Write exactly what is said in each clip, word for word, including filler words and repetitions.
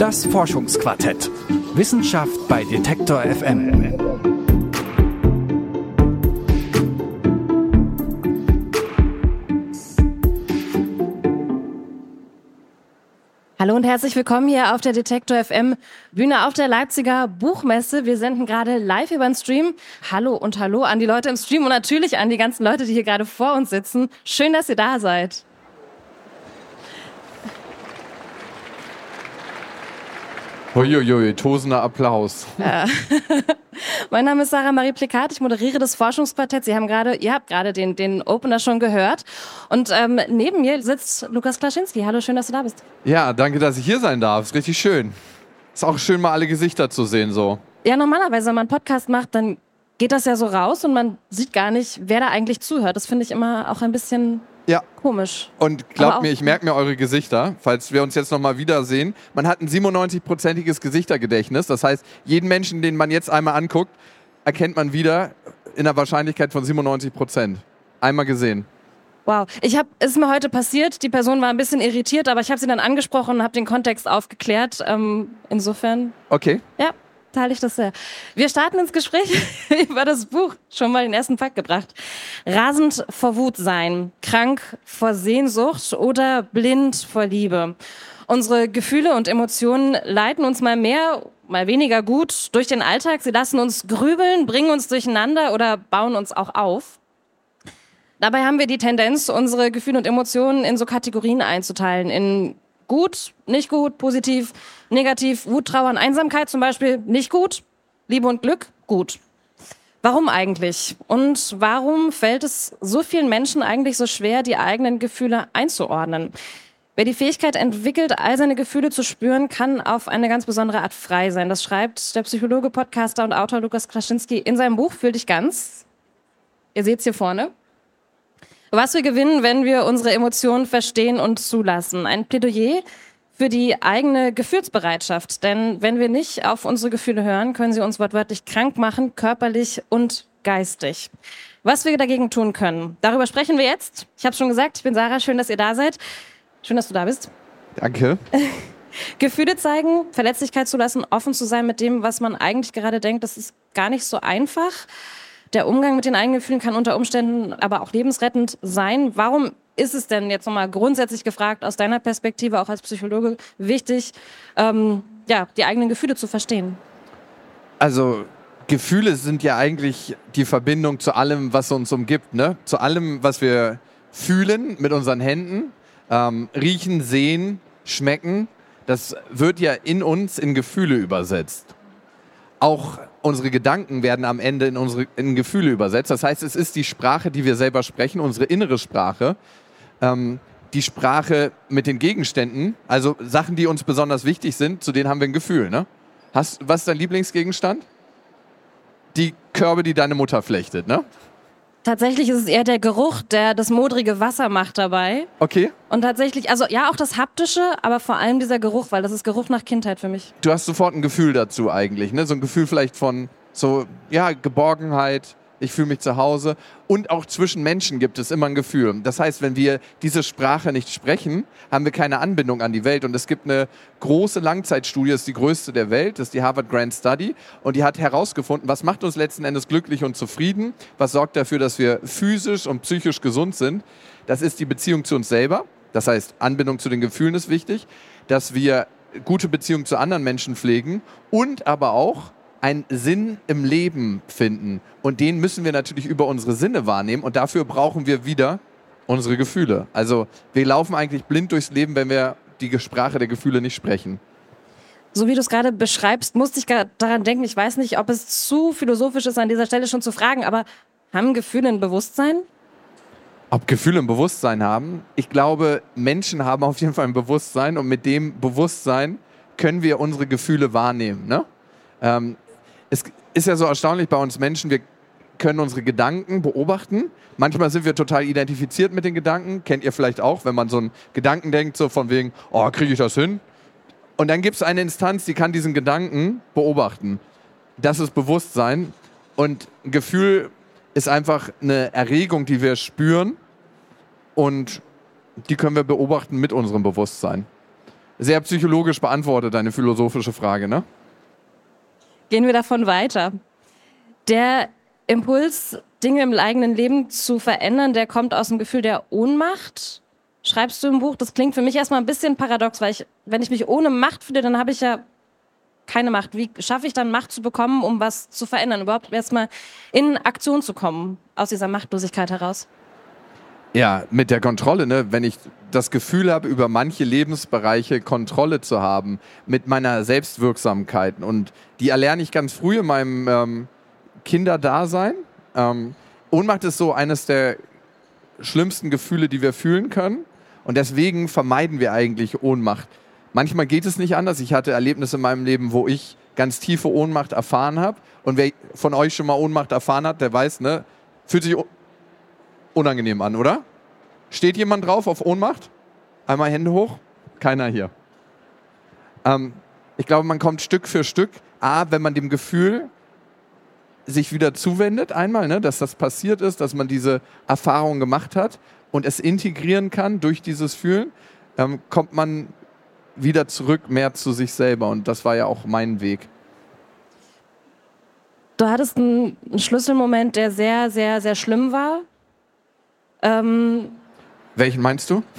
Das Forschungsquartett. Wissenschaft bei Detektor F M. Hallo und herzlich willkommen hier auf der Detektor F M Bühne auf der Leipziger Buchmesse. Wir senden gerade live über den Stream. Hallo und hallo an die Leute im Stream und natürlich an die ganzen Leute, die hier gerade vor uns sitzen. Schön, dass ihr da seid. Huiuiui, tosender Applaus. Ja. Mein Name ist Sarah Marie Plikat, ich moderiere das Forschungsquartett. Sie haben gerade, ihr habt gerade den, den Opener schon gehört. Und ähm, neben mir sitzt Lukas Klaschinski. Hallo, schön, dass du da bist. Ja, danke, dass ich hier sein darf. Ist richtig schön. Ist auch schön, mal alle Gesichter zu sehen so. Ja, normalerweise, wenn man einen Podcast macht, dann geht das ja so raus und man sieht gar nicht, wer da eigentlich zuhört. Das finde ich immer auch ein bisschen... Ja. Komisch. Und glaubt mir, ich merke mir eure Gesichter, falls wir uns jetzt nochmal wiedersehen. Man hat ein siebenundneunzig-prozentiges Gesichtergedächtnis. Das heißt, jeden Menschen, den man jetzt einmal anguckt, erkennt man wieder in einer Wahrscheinlichkeit von siebenundneunzig Prozent. Einmal gesehen. Wow. Ich hab, es ist mir heute passiert, die Person war ein bisschen irritiert, aber ich habe sie dann angesprochen und habe den Kontext aufgeklärt. Ähm, insofern... Okay. Ja. Teile ich das sehr. Wir starten ins Gespräch über das Buch. Schon mal den ersten Fakt gebracht. Rasend vor Wut sein, krank vor Sehnsucht oder blind vor Liebe. Unsere Gefühle und Emotionen leiten uns mal mehr, mal weniger gut durch den Alltag. Sie lassen uns grübeln, bringen uns durcheinander oder bauen uns auch auf. Dabei haben wir die Tendenz, unsere Gefühle und Emotionen in so Kategorien einzuteilen. In gut, nicht gut, positiv, negativ, Wut, Trauer und Einsamkeit zum Beispiel nicht gut, Liebe und Glück gut. Warum eigentlich? Und warum fällt es so vielen Menschen eigentlich so schwer, die eigenen Gefühle einzuordnen? Wer die Fähigkeit entwickelt, all seine Gefühle zu spüren, kann auf eine ganz besondere Art frei sein. Das schreibt der Psychologe, Podcaster und Autor Lukas Klaschinski in seinem Buch Fühl dich ganz. Ihr seht es hier vorne. Was wir gewinnen, wenn wir unsere Emotionen verstehen und zulassen. Ein Plädoyer für die eigene Gefühlsbereitschaft. Denn wenn wir nicht auf unsere Gefühle hören, können sie uns wortwörtlich krank machen, körperlich und geistig. Was wir dagegen tun können, darüber sprechen wir jetzt. Ich habe schon gesagt, ich bin Sarah, schön, dass ihr da seid. Schön, dass du da bist. Danke. Gefühle zeigen, Verletzlichkeit zulassen, offen zu sein mit dem, was man eigentlich gerade denkt, das ist gar nicht so einfach. Der Umgang mit den eigenen Gefühlen kann unter Umständen aber auch lebensrettend sein. Warum ist es denn jetzt nochmal grundsätzlich gefragt, aus deiner Perspektive, auch als Psychologe, wichtig, ähm, ja, die eigenen Gefühle zu verstehen? Also Gefühle sind ja eigentlich die Verbindung zu allem, was uns umgibt, ne? Zu allem, was wir fühlen mit unseren Händen, ähm, riechen, sehen, schmecken. Das wird ja in uns in Gefühle übersetzt. Auch unsere Gedanken werden am Ende in unsere in Gefühle übersetzt. Das heißt, es ist die Sprache, die wir selber sprechen, unsere innere Sprache, ähm, die Sprache mit den Gegenständen, also Sachen, die uns besonders wichtig sind, zu denen haben wir ein Gefühl. Ne? Hast, was ist dein Lieblingsgegenstand? Die Körbe, die deine Mutter flechtet, ne? Tatsächlich ist es eher der Geruch, der das modrige Wasser macht dabei. Okay. Und tatsächlich, also ja, auch das Haptische, aber vor allem dieser Geruch, weil das ist Geruch nach Kindheit für mich. Du hast sofort ein Gefühl dazu eigentlich, ne? So ein Gefühl vielleicht von so, ja, Geborgenheit, ich fühle mich zu Hause. Und auch zwischen Menschen gibt es immer ein Gefühl. Das heißt, wenn wir diese Sprache nicht sprechen, haben wir keine Anbindung an die Welt. Und es gibt eine große Langzeitstudie, das ist die größte der Welt, das ist die Harvard Grand Study. Und die hat herausgefunden, was macht uns letzten Endes glücklich und zufrieden? Was sorgt dafür, dass wir physisch und psychisch gesund sind? Das ist die Beziehung zu uns selber. Das heißt, Anbindung zu den Gefühlen ist wichtig. Dass wir gute Beziehungen zu anderen Menschen pflegen und aber auch einen Sinn im Leben finden. Und den müssen wir natürlich über unsere Sinne wahrnehmen. Und dafür brauchen wir wieder unsere Gefühle. Also wir laufen eigentlich blind durchs Leben, wenn wir die Sprache der Gefühle nicht sprechen. So wie du es gerade beschreibst, musste ich gerade daran denken, ich weiß nicht, ob es zu philosophisch ist, an dieser Stelle schon zu fragen, aber haben Gefühle ein Bewusstsein? Ob Gefühle ein Bewusstsein haben? Ich glaube, Menschen haben auf jeden Fall ein Bewusstsein und mit dem Bewusstsein können wir unsere Gefühle wahrnehmen, ne? Ähm, Es ist ja so erstaunlich bei uns Menschen, wir können unsere Gedanken beobachten. Manchmal sind wir total identifiziert mit den Gedanken. Kennt ihr vielleicht auch, wenn man so einen Gedanken denkt, so von wegen, oh, kriege ich das hin? Und dann gibt es eine Instanz, die kann diesen Gedanken beobachten. Das ist Bewusstsein. Und ein Gefühl ist einfach eine Erregung, die wir spüren. Und die können wir beobachten mit unserem Bewusstsein. sehr psychologisch beantwortet, deine philosophische Frage, ne? Gehen wir davon weiter. Der Impuls, Dinge im eigenen Leben zu verändern, der kommt aus dem Gefühl der Ohnmacht. Schreibst du im Buch, das klingt für mich erstmal ein bisschen paradox, weil ich, wenn ich mich ohne Macht fühle, dann habe ich ja keine Macht. Wie schaffe ich dann Macht zu bekommen, um was zu verändern? Überhaupt erstmal in Aktion zu kommen, aus dieser Machtlosigkeit heraus? Ja, mit der Kontrolle, ne? Wenn ich das Gefühl habe, über manche Lebensbereiche Kontrolle zu haben, mit meiner Selbstwirksamkeit. Und die erlerne ich ganz früh in meinem ähm, Kinderdasein. Ähm, Ohnmacht ist so eines der schlimmsten Gefühle, die wir fühlen können. Und deswegen vermeiden wir eigentlich Ohnmacht. Manchmal geht es nicht anders. Ich hatte Erlebnisse in meinem Leben, wo ich ganz tiefe Ohnmacht erfahren habe. Und wer von euch schon mal Ohnmacht erfahren hat, der weiß, ne, fühlt sich unangenehm an, oder? Steht jemand drauf auf Ohnmacht? Einmal Hände hoch. Keiner hier. Ähm, ich glaube, man kommt Stück für Stück, A, wenn man dem Gefühl sich wieder zuwendet, einmal, ne, dass das passiert ist, dass man diese Erfahrung gemacht hat und es integrieren kann durch dieses Fühlen, ähm, kommt man wieder zurück mehr zu sich selber. Und das war ja auch mein Weg. Du hattest einen, einen Schlüsselmoment, der sehr, sehr, sehr schlimm war. Ähm, Welchen meinst du?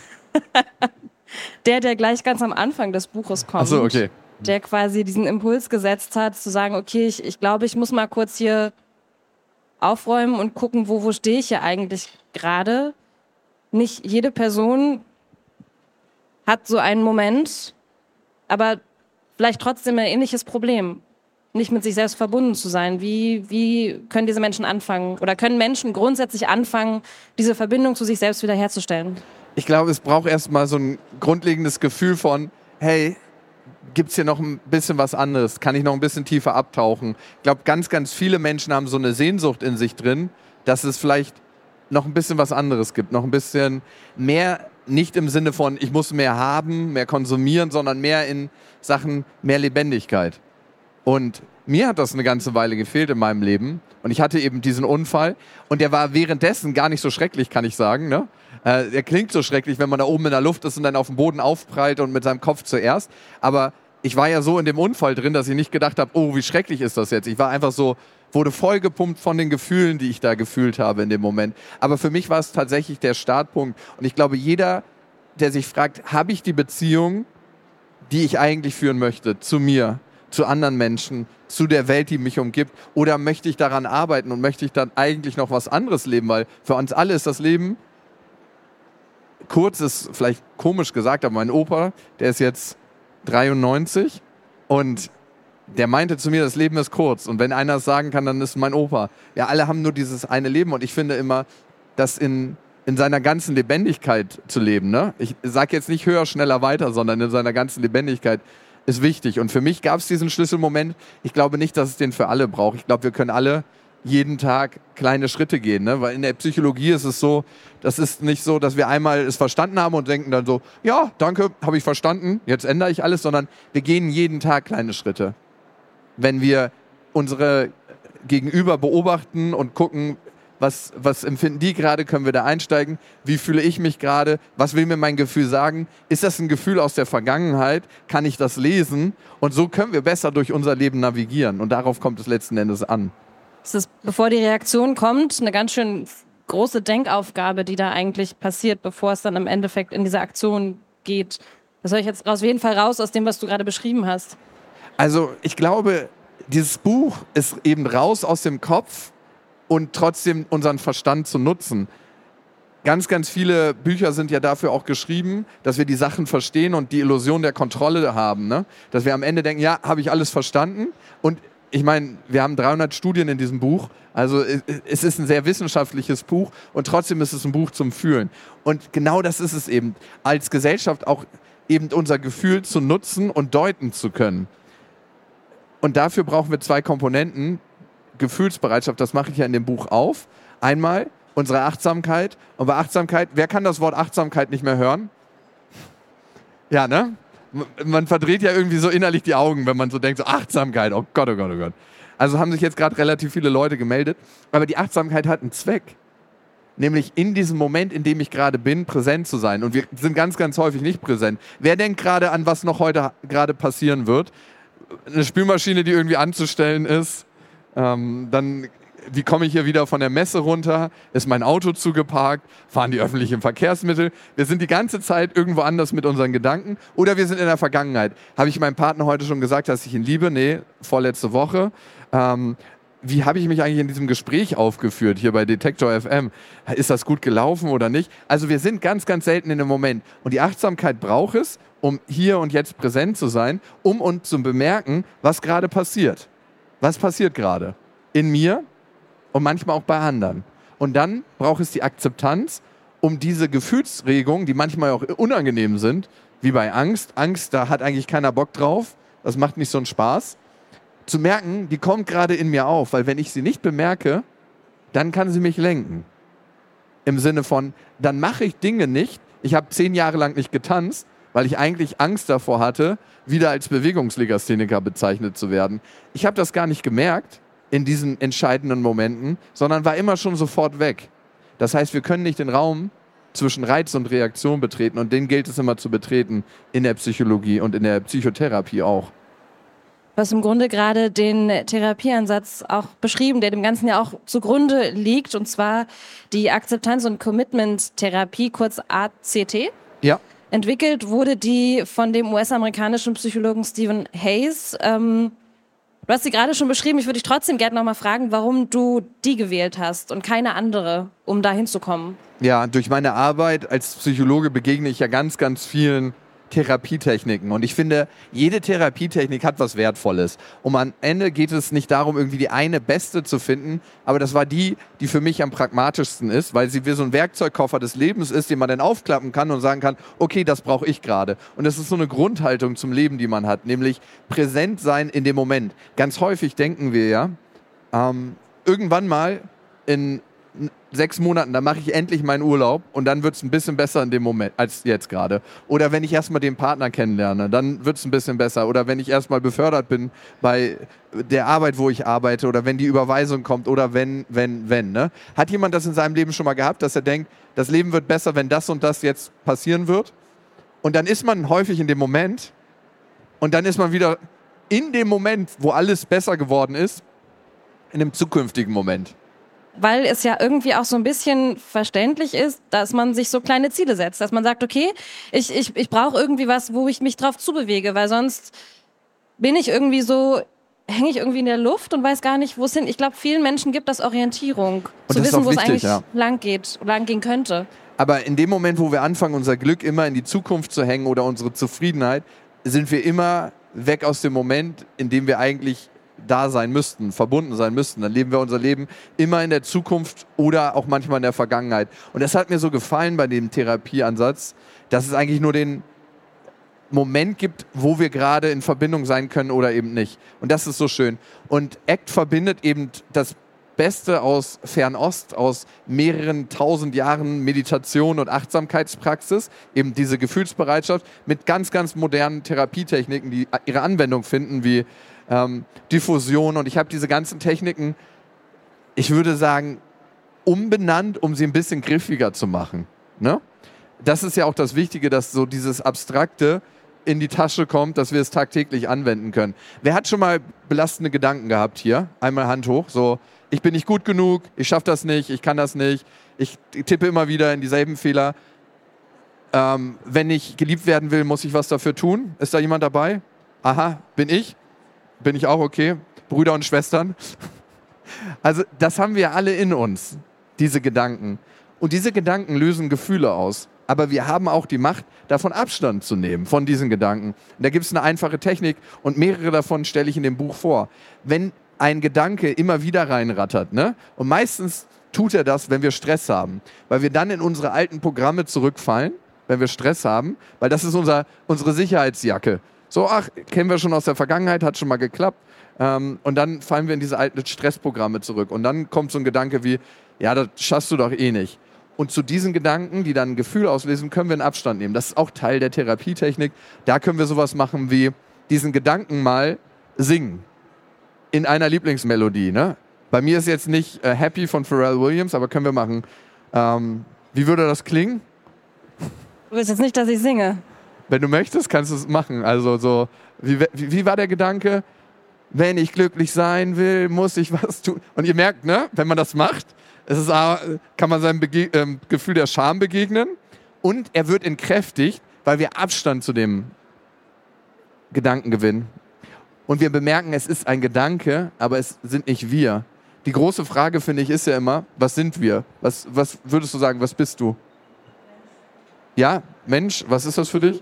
der, der gleich ganz am Anfang des Buches kommt. Ach so, okay. Der quasi diesen Impuls gesetzt hat, zu sagen, okay, ich, ich glaube, ich muss mal kurz hier aufräumen und gucken, wo, wo stehe ich hier eigentlich gerade. Nicht jede Person hat so einen Moment, aber vielleicht trotzdem ein ähnliches Problem, nicht mit sich selbst verbunden zu sein. Wie, wie können diese Menschen anfangen oder können Menschen grundsätzlich anfangen, diese Verbindung zu sich selbst wiederherzustellen? Ich glaube, es braucht erstmal so ein grundlegendes Gefühl von, hey, gibt es hier noch ein bisschen was anderes? Kann ich noch ein bisschen tiefer abtauchen? Ich glaube, ganz, ganz viele Menschen haben so eine Sehnsucht in sich drin, dass es vielleicht noch ein bisschen was anderes gibt, noch ein bisschen mehr, nicht im Sinne von, ich muss mehr haben, mehr konsumieren, sondern mehr in Sachen mehr Lebendigkeit. Und mir hat das eine ganze Weile gefehlt in meinem Leben. Und ich hatte eben diesen Unfall. Und der war währenddessen gar nicht so schrecklich, kann ich sagen. Ne? Äh, der klingt so schrecklich, wenn man da oben in der Luft ist und dann auf dem Boden aufprallt und mit seinem Kopf zuerst. Aber ich war ja so in dem Unfall drin, dass ich nicht gedacht habe, oh, wie schrecklich ist das jetzt. Ich war einfach so, wurde vollgepumpt von den Gefühlen, die ich da gefühlt habe in dem Moment. Aber für mich war es tatsächlich der Startpunkt. Und ich glaube, jeder, der sich fragt, habe ich die Beziehung, die ich eigentlich führen möchte, zu mir, zu anderen Menschen, zu der Welt, die mich umgibt, oder möchte ich daran arbeiten und möchte ich dann eigentlich noch was anderes leben, weil für uns alle ist das Leben, kurz ist vielleicht komisch gesagt, aber mein Opa, der ist jetzt dreiundneunzig und der meinte zu mir, das Leben ist kurz und wenn einer es sagen kann, dann ist mein Opa. Ja, alle haben nur dieses eine Leben und ich finde immer, das in, in seiner ganzen Lebendigkeit zu leben, ne? Ich sage jetzt nicht höher, schneller, weiter, sondern in seiner ganzen Lebendigkeit ist wichtig. Und für mich gab es diesen Schlüsselmoment. Ich glaube nicht, dass es den für alle braucht. Ich glaube, wir können alle jeden Tag kleine Schritte gehen. Ne? Weil in der Psychologie ist es so, das ist nicht so, dass wir einmal es verstanden haben und denken dann so, ja, danke, habe ich verstanden, jetzt ändere ich alles, sondern wir gehen jeden Tag kleine Schritte. Wenn wir unsere Gegenüber beobachten und gucken, Was, was empfinden die gerade? Können wir da einsteigen? Wie fühle ich mich gerade? Was will mir mein Gefühl sagen? Ist das ein Gefühl aus der Vergangenheit? Kann ich das lesen? Und so können wir besser durch unser Leben navigieren. Und darauf kommt es letzten Endes an. Es ist, bevor die Reaktion kommt, eine ganz schön große Denkaufgabe, die da eigentlich passiert, bevor es dann im Endeffekt in diese Aktion geht. Das höre ich jetzt auf jeden Fall raus aus dem, was du gerade beschrieben hast. Also ich glaube, dieses Buch ist eben raus aus dem Kopf und trotzdem unseren Verstand zu nutzen. Ganz, ganz viele Bücher sind ja dafür auch geschrieben, dass wir die Sachen verstehen und die Illusion der Kontrolle haben. Ne? Dass wir am Ende denken, ja, habe ich alles verstanden? Und ich meine, wir haben dreihundert Studien in diesem Buch. Also es ist ein sehr wissenschaftliches Buch und trotzdem ist es ein Buch zum Fühlen. Und genau das ist es eben, als Gesellschaft auch eben unser Gefühl zu nutzen und deuten zu können. Und dafür brauchen wir zwei Komponenten. Gefühlsbereitschaft, das mache ich ja in dem Buch auf. Einmal unsere Achtsamkeit. Und bei Achtsamkeit, wer kann das Wort Achtsamkeit nicht mehr hören? Ja, ne? Man verdreht ja irgendwie so innerlich die Augen, wenn man so denkt, so Achtsamkeit, oh Gott, oh Gott, oh Gott. Also haben sich jetzt gerade relativ viele Leute gemeldet. Aber die Achtsamkeit hat einen Zweck. Nämlich in diesem Moment, in dem ich gerade bin, präsent zu sein. Und wir sind ganz, ganz häufig nicht präsent. Wer denkt gerade an, was noch heute gerade passieren wird? Eine Spülmaschine, die irgendwie anzustellen ist. Ähm, dann, wie komme ich hier wieder von der Messe runter? Ist mein Auto zugeparkt? Fahren die öffentlichen Verkehrsmittel? Wir sind die ganze Zeit irgendwo anders mit unseren Gedanken. Oder wir sind in der Vergangenheit. Habe ich meinem Partner heute schon gesagt, dass ich ihn liebe? Nee, vorletzte Woche. Ähm, wie habe ich mich eigentlich in diesem Gespräch aufgeführt, hier bei Detektor F M? Ist das gut gelaufen oder nicht? Also wir sind ganz, ganz selten in dem Moment. Und die Achtsamkeit braucht es, um hier und jetzt präsent zu sein, um uns zu bemerken, was gerade passiert. Was passiert gerade? In mir und manchmal auch bei anderen. Und dann braucht es die Akzeptanz, um diese Gefühlsregungen, die manchmal auch unangenehm sind, wie bei Angst. Angst, da hat eigentlich keiner Bock drauf. Das macht nicht so einen Spaß. Zu merken, die kommt gerade in mir auf. Weil wenn ich sie nicht bemerke, dann kann sie mich lenken. Im Sinne von, dann mache ich Dinge nicht. Ich habe zehn Jahre lang nicht getanzt, weil ich eigentlich Angst davor hatte, wieder als Bewegungslegastheniker bezeichnet zu werden. Ich habe das gar nicht gemerkt in diesen entscheidenden Momenten, sondern war immer schon sofort weg. Das heißt, wir können nicht den Raum zwischen Reiz und Reaktion betreten und den gilt es immer zu betreten in der Psychologie und in der Psychotherapie auch. Du hast im Grunde gerade den Therapieansatz auch beschrieben, der dem Ganzen ja auch zugrunde liegt, und zwar die Akzeptanz- und Commitment-Therapie, kurz A C T. Ja. Entwickelt wurde die von dem U S-amerikanischen Psychologen Stephen Hayes. Ähm, du hast sie gerade schon beschrieben. Ich würde dich trotzdem gerne noch mal fragen, warum du die gewählt hast und keine andere, um da hinzukommen. Ja, durch meine Arbeit als Psychologe begegne ich ja ganz, ganz vielen Therapietechniken. Und ich finde, jede Therapietechnik hat was Wertvolles. Und am Ende geht es nicht darum, irgendwie die eine beste zu finden, aber das war die, die für mich am pragmatischsten ist, weil sie wie so ein Werkzeugkoffer des Lebens ist, den man dann aufklappen kann und sagen kann, okay, das brauche ich gerade. Und das ist so eine Grundhaltung zum Leben, die man hat, nämlich präsent sein in dem Moment. Ganz häufig denken wir ja, ähm, irgendwann mal in sechs Monaten, dann mache ich endlich meinen Urlaub und dann wird es ein bisschen besser in dem Moment als jetzt gerade. Oder wenn ich erstmal den Partner kennenlerne, dann wird es ein bisschen besser. Oder wenn ich erstmal befördert bin bei der Arbeit, wo ich arbeite, oder wenn die Überweisung kommt, oder wenn, wenn, wenn. Ne? Hat jemand das in seinem Leben schon mal gehabt, dass er denkt, das Leben wird besser, wenn das und das jetzt passieren wird? Und dann ist man häufig in dem Moment und dann ist man wieder in dem Moment, wo alles besser geworden ist, in einem zukünftigen Moment. Weil es ja irgendwie auch so ein bisschen verständlich ist, dass man sich so kleine Ziele setzt. Dass man sagt, okay, ich, ich, ich brauche irgendwie was, wo ich mich drauf zubewege, weil sonst bin ich irgendwie so, hänge ich irgendwie in der Luft und weiß gar nicht, wo es hin. Ich glaube, vielen Menschen gibt das Orientierung, und zu das wissen, wo es wichtig, eigentlich ja. lang geht, lang gehen könnte. Aber in dem Moment, wo wir anfangen, unser Glück immer in die Zukunft zu hängen oder unsere Zufriedenheit, sind wir immer weg aus dem Moment, in dem wir eigentlich da sein müssten, verbunden sein müssten. Dann leben wir unser Leben immer in der Zukunft oder auch manchmal in der Vergangenheit. Und das hat mir so gefallen bei dem Therapieansatz, dass es eigentlich nur den Moment gibt, wo wir gerade in Verbindung sein können oder eben nicht. Und das ist so schön. Und A C T verbindet eben das Beste aus Fernost, aus mehreren tausend Jahren Meditation und Achtsamkeitspraxis, eben diese Gefühlsbereitschaft, mit ganz, ganz modernen Therapietechniken, die ihre Anwendung finden, wie ähm, Diffusion. Und ich habe diese ganzen Techniken, ich würde sagen, umbenannt, um sie ein bisschen griffiger zu machen. Ne? Das ist ja auch das Wichtige, dass so dieses Abstrakte in die Tasche kommt, dass wir es tagtäglich anwenden können. Wer hat schon mal belastende Gedanken gehabt hier? Einmal Hand hoch, so, ich bin nicht gut genug, ich schaffe das nicht, ich kann das nicht, ich tippe immer wieder in dieselben Fehler. Ähm, wenn ich geliebt werden will, muss ich was dafür tun. Ist da jemand dabei? Aha, bin ich? Bin ich auch okay? Brüder und Schwestern? Also das haben wir alle in uns, diese Gedanken. Und diese Gedanken lösen Gefühle aus. Aber wir haben auch die Macht, davon Abstand zu nehmen, von diesen Gedanken. Und da gibt es eine einfache Technik und mehrere davon stelle ich in dem Buch vor. Wenn ein Gedanke immer wieder reinrattert, ne? Und meistens tut er das, wenn wir Stress haben, weil wir dann in unsere alten Programme zurückfallen, wenn wir Stress haben, weil das ist unser, unsere Sicherheitsjacke. So, ach, kennen wir schon aus der Vergangenheit, hat schon mal geklappt. Ähm, und dann fallen wir in diese alten Stressprogramme zurück. Und dann kommt so ein Gedanke wie, ja, das schaffst du doch eh nicht. Und zu diesen Gedanken, die dann ein Gefühl auslösen, können wir einen Abstand nehmen. Das ist auch Teil der Therapietechnik. Da können wir sowas machen wie diesen Gedanken mal singen. In einer Lieblingsmelodie. Ne? Bei mir ist jetzt nicht äh, Happy von Pharrell Williams, aber können wir machen. Ähm, wie würde das klingen? Du willst jetzt nicht, dass ich singe. Wenn du möchtest, kannst du es machen. Also so, wie, wie, wie war der Gedanke? Wenn ich glücklich sein will, muss ich was tun. Und ihr merkt, ne, wenn man das macht, es ist, kann man seinem Bege- ähm, Gefühl der Scham begegnen und er wird entkräftigt, weil wir Abstand zu dem Gedanken gewinnen. Und wir bemerken, es ist ein Gedanke, aber es sind nicht wir. Die große Frage, finde ich, ist ja immer, was sind wir? Was, was würdest du sagen, was bist du? Ja, Mensch, was ist das für dich?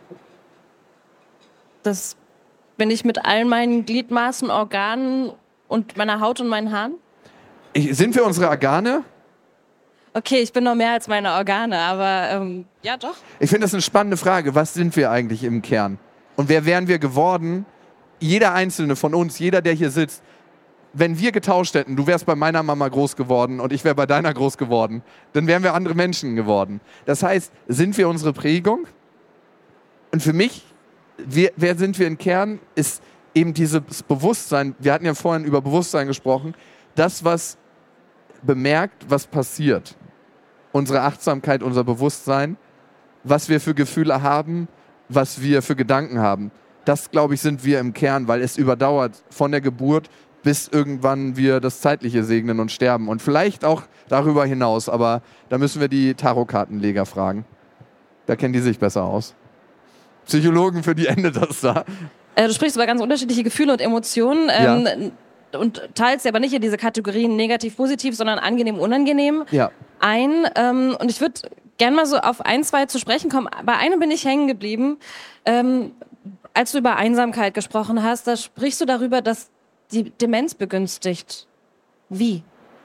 Das bin ich mit all meinen Gliedmaßen, Organen und meiner Haut und meinen Haaren? Ich, sind wir unsere Organe? Okay, ich bin noch mehr als meine Organe, aber ähm, ja doch. Ich finde das eine spannende Frage. Was sind wir eigentlich im Kern? Und wer wären wir geworden? Jeder Einzelne von uns, jeder, der hier sitzt, wenn wir getauscht hätten, du wärst bei meiner Mama groß geworden und ich wäre bei deiner groß geworden, dann wären wir andere Menschen geworden. Das heißt, sind wir unsere Prägung? Und für mich, wir, wer sind wir im Kern, ist eben dieses Bewusstsein. Wir hatten ja vorhin über Bewusstsein gesprochen. Das, was bemerkt, was passiert. Unsere Achtsamkeit, unser Bewusstsein, was wir für Gefühle haben, was wir für Gedanken haben. Das, glaube ich, sind wir im Kern, weil es überdauert von der Geburt bis irgendwann wir das Zeitliche segnen und sterben. Und vielleicht auch darüber hinaus, aber da müssen wir die Tarotkartenleger fragen. Da kennen die sich besser aus. Psychologen, für die endet das da. Äh, du sprichst über ganz unterschiedliche Gefühle und Emotionen ähm, ja. und teilst aber nicht in diese Kategorien negativ, positiv, sondern angenehm, unangenehm ja. ein. Ähm, und ich würde gerne mal so auf ein, zwei zu sprechen kommen. Bei einem bin ich hängen geblieben. Ähm, als du über Einsamkeit gesprochen hast, da sprichst du darüber, dass die Demenz begünstigt. Wie?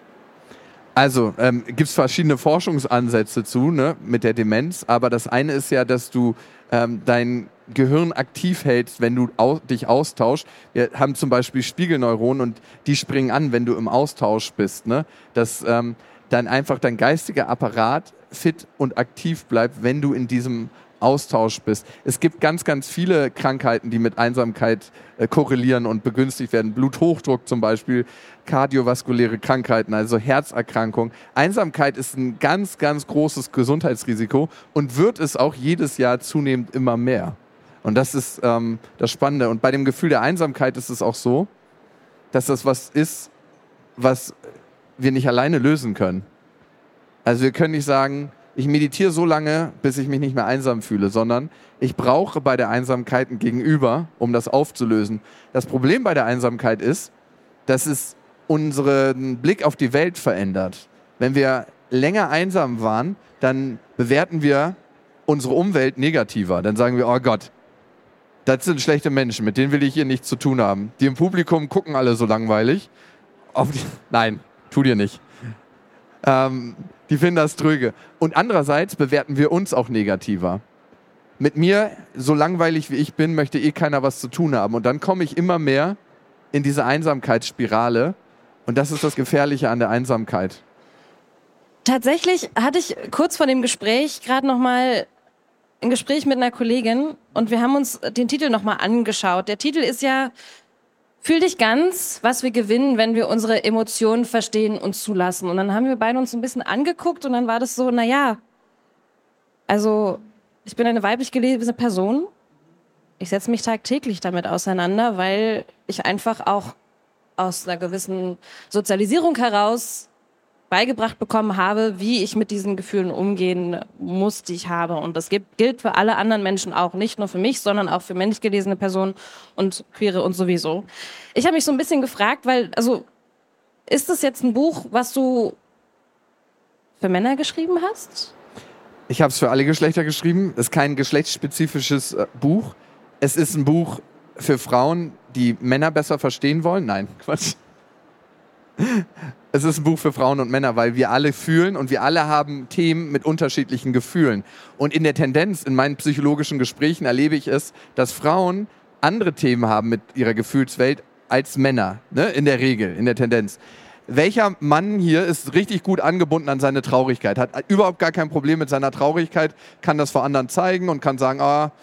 Also, ähm, gibt es verschiedene Forschungsansätze zu, ne, mit der Demenz. Aber das eine ist ja, dass du ähm, dein Gehirn aktiv hältst, wenn du au- dich austauschst. Wir haben zum Beispiel Spiegelneuronen und die springen an, wenn du im Austausch bist. Ne? Dass ähm, dann einfach dein geistiger Apparat fit und aktiv bleibt, wenn du in diesem Austausch bist. Es gibt ganz, ganz viele Krankheiten, die mit Einsamkeit äh, korrelieren und begünstigt werden. Bluthochdruck zum Beispiel, kardiovaskuläre Krankheiten, also Herzerkrankungen. Einsamkeit ist ein ganz, ganz großes Gesundheitsrisiko und wird es auch jedes Jahr zunehmend immer mehr. Und das ist ähm, das Spannende. Und bei dem Gefühl der Einsamkeit ist es auch so, dass das was ist, was wir nicht alleine lösen können. Also wir können nicht sagen, ich meditiere so lange, bis ich mich nicht mehr einsam fühle, sondern ich brauche bei der Einsamkeit ein Gegenüber, um das aufzulösen. Das Problem bei der Einsamkeit ist, dass es unseren Blick auf die Welt verändert. Wenn wir länger einsam waren, dann bewerten wir unsere Umwelt negativer. Dann sagen wir, oh Gott, das sind schlechte Menschen, mit denen will ich hier nichts zu tun haben. Die im Publikum gucken alle so langweilig. Auf die Nein, tu dir nicht. Ähm, die finden das tröge. Und andererseits bewerten wir uns auch negativer. Mit mir, so langweilig wie ich bin, möchte eh keiner was zu tun haben. Und dann komme ich immer mehr in diese Einsamkeitsspirale. Und das ist das Gefährliche an der Einsamkeit. Tatsächlich hatte ich kurz vor dem Gespräch gerade noch mal ein Gespräch mit einer Kollegin und wir haben uns den Titel noch mal angeschaut. Der Titel ist ja Fühl dich ganz, was wir gewinnen, wenn wir unsere Emotionen verstehen und zulassen. Und dann haben wir beide uns ein bisschen angeguckt und dann war das so, naja, also ich bin eine weiblich gelesene Person. Ich setze mich tagtäglich damit auseinander, weil ich einfach auch aus einer gewissen Sozialisierung heraus beigebracht bekommen habe, wie ich mit diesen Gefühlen umgehen muss, die ich habe. Und das gibt, gilt für alle anderen Menschen auch, nicht nur für mich, sondern auch für männlich gelesene Personen und Queere und sowieso. Ich habe mich so ein bisschen gefragt, weil, also, ist das jetzt ein Buch, was du für Männer geschrieben hast? Ich habe es für alle Geschlechter geschrieben. Es ist kein geschlechtsspezifisches äh, Buch. Es ist ein Buch für Frauen, die Männer besser verstehen wollen. Nein, Quatsch. Es ist ein Buch für Frauen und Männer, weil wir alle fühlen und wir alle haben Themen mit unterschiedlichen Gefühlen. Und in der Tendenz, in meinen psychologischen Gesprächen erlebe ich es, dass Frauen andere Themen haben mit ihrer Gefühlswelt als Männer, ne? In der Regel, in der Tendenz. Welcher Mann hier ist richtig gut angebunden an seine Traurigkeit, hat überhaupt gar kein Problem mit seiner Traurigkeit, kann das vor anderen zeigen und kann sagen, ah,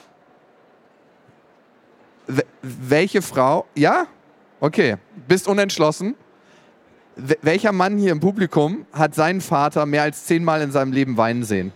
welche Frau, ja, okay, bist unentschlossen. w- welcher Mann hier im Publikum hat seinen Vater mehr als zehnmal in seinem Leben weinen sehen?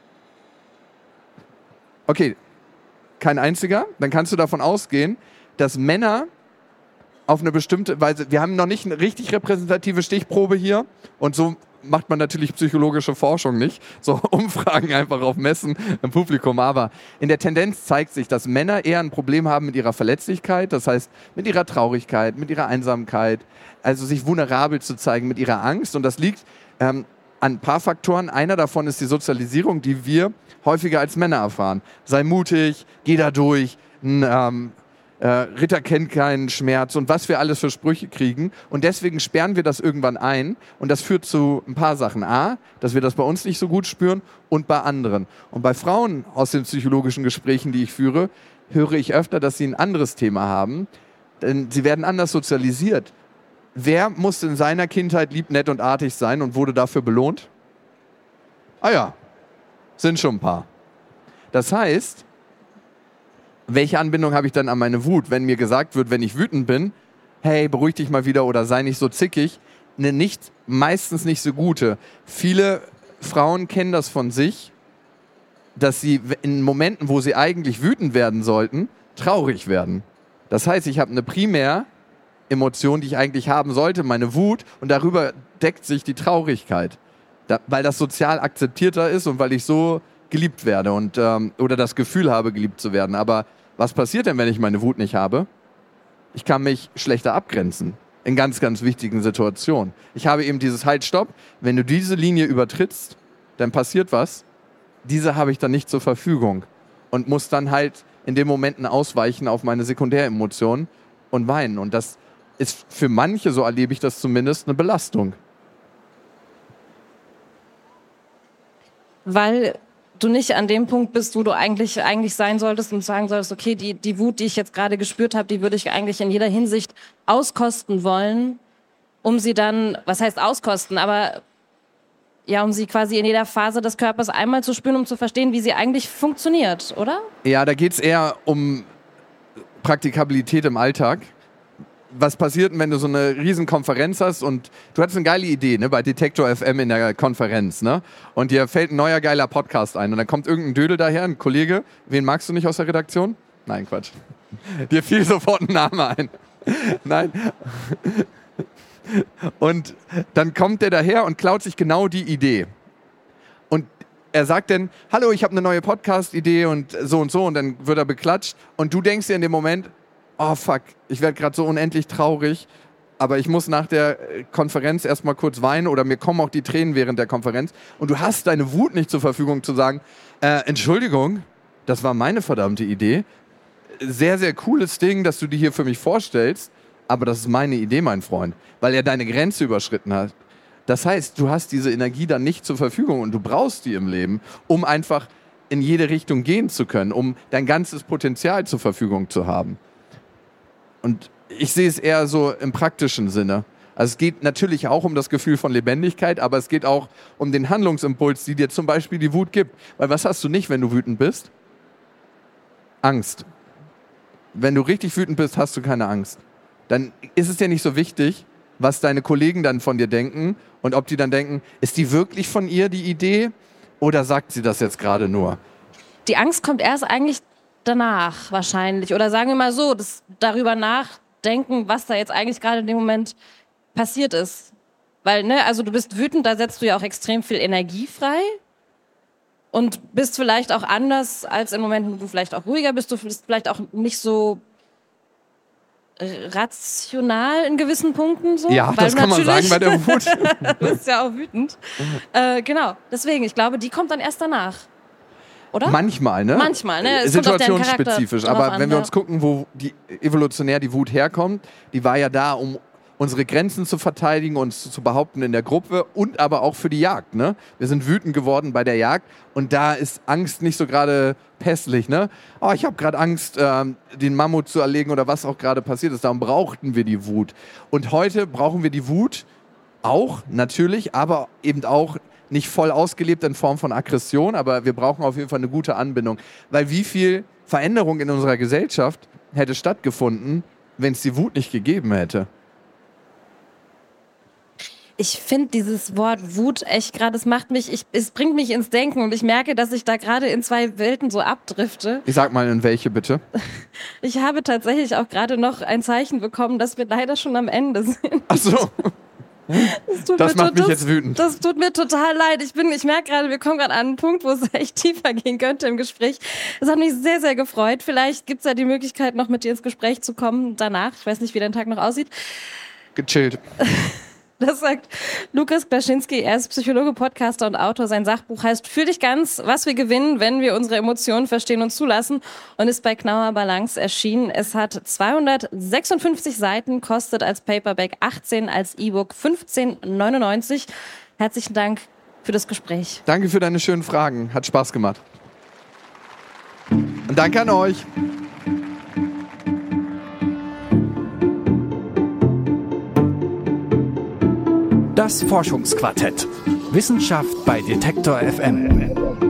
Okay, kein einziger. Dann kannst du davon ausgehen, dass Männer auf eine bestimmte Weise, wir haben noch nicht eine richtig repräsentative Stichprobe hier und so macht man natürlich psychologische Forschung nicht, so Umfragen einfach auf Messen im Publikum, aber in der Tendenz zeigt sich, dass Männer eher ein Problem haben mit ihrer Verletzlichkeit, das heißt mit ihrer Traurigkeit, mit ihrer Einsamkeit, also sich vulnerabel zu zeigen, mit ihrer Angst und das liegt ähm, an ein paar Faktoren. Einer davon ist die Sozialisierung, die wir häufiger als Männer erfahren. Sei mutig, geh da durch, n, ähm, Äh, Ritter kennt keinen Schmerz und was wir alles für Sprüche kriegen. Und deswegen sperren wir das irgendwann ein. Und das führt zu ein paar Sachen. A, dass wir das bei uns nicht so gut spüren und bei anderen. Und bei Frauen aus den psychologischen Gesprächen, die ich führe, höre ich öfter, dass sie ein anderes Thema haben. Denn sie werden anders sozialisiert. Wer musste in seiner Kindheit lieb, nett und artig sein und wurde dafür belohnt? Ah ja, sind schon ein paar. Das heißt, welche Anbindung habe ich dann an meine Wut, wenn mir gesagt wird, wenn ich wütend bin, hey, beruhig dich mal wieder oder sei nicht so zickig, eine nicht, meistens nicht so gute. Viele Frauen kennen das von sich, dass sie in Momenten, wo sie eigentlich wütend werden sollten, traurig werden. Das heißt, ich habe eine Primäremotion, die ich eigentlich haben sollte, meine Wut, und darüber deckt sich die Traurigkeit, da, weil das sozial akzeptierter ist und weil ich so geliebt werde und, ähm, oder das Gefühl habe, geliebt zu werden. Aber was passiert denn, wenn ich meine Wut nicht habe? Ich kann mich schlechter abgrenzen in ganz, ganz wichtigen Situationen. Ich habe eben dieses Halt, Stopp. Wenn du diese Linie übertrittst, dann passiert was. Diese habe ich dann nicht zur Verfügung und muss dann halt in den Momenten ausweichen auf meine Sekundäremotionen und weinen. Und das ist für manche, so erlebe ich das zumindest, eine Belastung. Weil du nicht an dem Punkt bist, wo du eigentlich, eigentlich sein solltest und sagen solltest, okay, die, die Wut, die ich jetzt gerade gespürt habe, die würde ich eigentlich in jeder Hinsicht auskosten wollen, um sie dann, was heißt auskosten, aber ja, um sie quasi in jeder Phase des Körpers einmal zu spüren, um zu verstehen, wie sie eigentlich funktioniert, oder? Ja, da geht es eher um Praktikabilität im Alltag. Was passiert, wenn du so eine riesen Konferenz hast und du hattest eine geile Idee, ne, bei Detektor F M in der Konferenz, ne? Und dir fällt ein neuer geiler Podcast ein und dann kommt irgendein Dödel daher, ein Kollege, wen magst du nicht aus der Redaktion? Nein, Quatsch. Dir fiel sofort ein Name ein. Nein. Und dann kommt der daher und klaut sich genau die Idee. Und er sagt dann, hallo, ich habe eine neue Podcast-Idee und so und so und dann wird er beklatscht und du denkst dir in dem Moment, oh fuck, ich werde gerade so unendlich traurig, aber ich muss nach der Konferenz erstmal kurz weinen oder mir kommen auch die Tränen während der Konferenz und du hast deine Wut nicht zur Verfügung zu sagen, äh, Entschuldigung, das war meine verdammte Idee, sehr, sehr cooles Ding, dass du dir hier für mich vorstellst, aber das ist meine Idee, mein Freund, weil er deine Grenze überschritten hat. Das heißt, du hast diese Energie dann nicht zur Verfügung und du brauchst die im Leben, um einfach in jede Richtung gehen zu können, um dein ganzes Potenzial zur Verfügung zu haben. Und ich sehe es eher so im praktischen Sinne. Also es geht natürlich auch um das Gefühl von Lebendigkeit, aber es geht auch um den Handlungsimpuls, die dir zum Beispiel die Wut gibt. Weil was hast du nicht, wenn du wütend bist? Angst. Wenn du richtig wütend bist, hast du keine Angst. Dann ist es dir nicht so wichtig, was deine Kollegen dann von dir denken und ob die dann denken, ist die wirklich von ihr die Idee oder sagt sie das jetzt gerade nur? Die Angst kommt erst eigentlich danach wahrscheinlich. Oder sagen wir mal so, das darüber nachdenken, was da jetzt eigentlich gerade in dem Moment passiert ist. Weil, ne, also du bist wütend, da setzt du ja auch extrem viel Energie frei und bist vielleicht auch anders als im Moment, wo du vielleicht auch ruhiger bist, du bist vielleicht auch nicht so rational in gewissen Punkten so. Ja, das kann man sagen bei der Wut. Du bist ja auch wütend. Äh, genau, deswegen, ich glaube, die kommt dann erst danach. Oder? Manchmal, ne? Manchmal, ne? Es situationsspezifisch. kommt auf Aber an, wenn wir ja. uns gucken, wo die, evolutionär die Wut herkommt, die war ja da, um unsere Grenzen zu verteidigen, uns zu, zu behaupten in der Gruppe und aber auch für die Jagd, ne? Wir sind wütend geworden bei der Jagd und da ist Angst nicht so gerade pässlich, ne? Oh, ich habe gerade Angst, ähm, den Mammut zu erlegen oder was auch gerade passiert ist. Darum brauchten wir die Wut. Und heute brauchen wir die Wut auch, natürlich, aber eben auch nicht voll ausgelebt in Form von Aggression, aber wir brauchen auf jeden Fall eine gute Anbindung. Weil wie viel Veränderung in unserer Gesellschaft hätte stattgefunden, wenn es die Wut nicht gegeben hätte? Ich finde dieses Wort Wut echt gerade, es macht mich, ich, es bringt mich ins Denken und ich merke, dass ich da gerade in zwei Welten so abdrifte. Ich sag mal, in welche bitte? Ich habe tatsächlich auch gerade noch ein Zeichen bekommen, dass wir leider schon am Ende sind. Ach so. Das, tut das mir macht to- mich jetzt wütend. Das, das tut mir total leid. Ich bin, ich merke gerade, wir kommen gerade an einen Punkt, wo es echt tiefer gehen könnte im Gespräch. Das hat mich sehr, sehr gefreut. Vielleicht gibt es ja die Möglichkeit, noch mit dir ins Gespräch zu kommen danach. Ich weiß nicht, wie dein Tag noch aussieht. Gechillt. Das sagt Lukas Klaschinski. Er ist Psychologe, Podcaster und Autor. Sein Sachbuch heißt Fühl dich ganz, was wir gewinnen, wenn wir unsere Emotionen verstehen und zulassen, und ist bei Knauer Balance erschienen. Es hat zweihundertsechsundfünfzig Seiten, kostet als Paperback achtzehn, als E-Book fünfzehn neunundneunzig. Herzlichen Dank für das Gespräch. Danke für deine schönen Fragen. Hat Spaß gemacht. Und danke an euch. Das Forschungsquartett. Wissenschaft bei Detektor F M.